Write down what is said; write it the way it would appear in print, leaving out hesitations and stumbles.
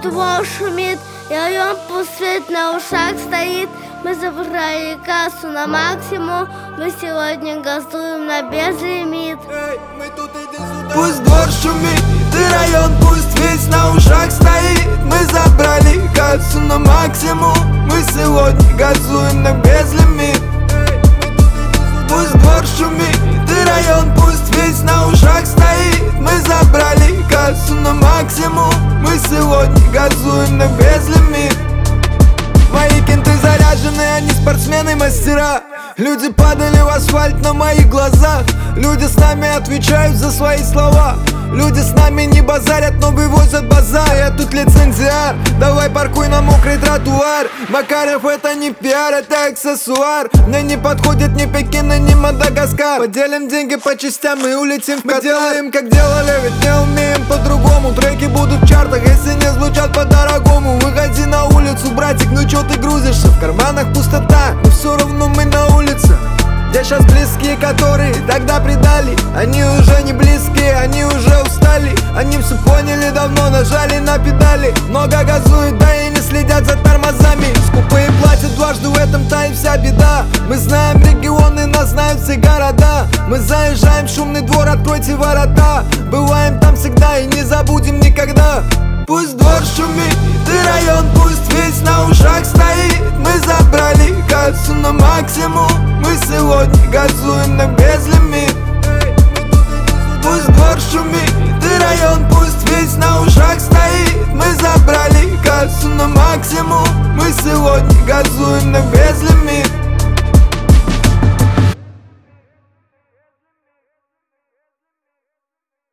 двор шумит, и район пустует, на ушах стоит. Мы забрали кассу на максимум, мы сегодня газуем на безлимит. Пусть двор шумит, и район пусть весь на ушах стоит. Мы забрали кассу на максимум, мы сегодня газуем на безлимит. Пусть двор шумит, и район пусть весь на ушах стоит. Мы забрали кассу на максимум, мы сегодня газуем на безлимит. Мои кенты заряжены, они спортсмены-мастера. Люди падали в асфальт на моих глазах. Люди с нами отвечают за свои слова. Люди с нами не базарят, но вывозят базар. Я тут лицензиар, давай паркуй на мокрый тротуар. Макаров это не пиар, это аксессуар. Мне не подходит ни Пекин, ни Мадагаскар. Поделим деньги по частям и улетим в Катар. Мы делаем как делали, ведь не умеем по-другому. Треки будут в чартах, если не звучат по-дорогому. Выходи на улицу, братик, ну чё ты грузишься? В карманах пустота, но все равно мы на улице. Где сейчас близкие, которые тогда предали? Они уже не близкие, они уже устали. Они все поняли давно, нажали на педали. Много газуют, да и не следят за тормозами. Скупые платят дважды, в этом-то и вся беда. Мы знаем регионы, нас знают все города. Мы заезжаем в шумный двор, откройте ворота. Бываем там всегда и не забудем никогда. Пусть двор шумит, и район пусть весь на ушах стоит. Мы забрали кассу на максимум, мы сегодня газуем на